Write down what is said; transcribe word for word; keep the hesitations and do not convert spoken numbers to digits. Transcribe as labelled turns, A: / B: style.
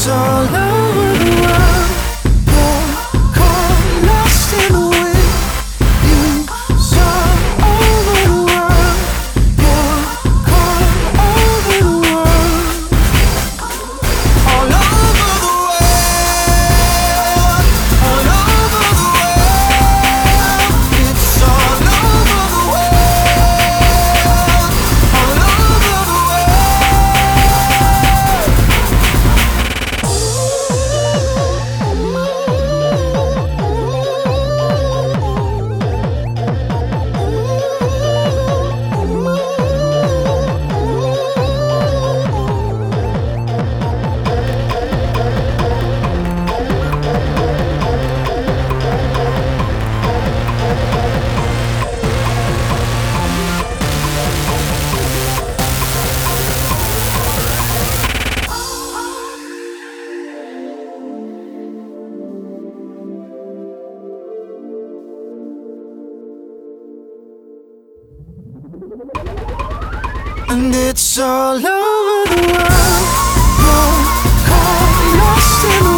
A: all over the world. You're caught lost in the wind. It's all over the world. You're caught over the world. All over the world. All over the world. It's all over the world. All over the and it's all over the world. You're caught lost in the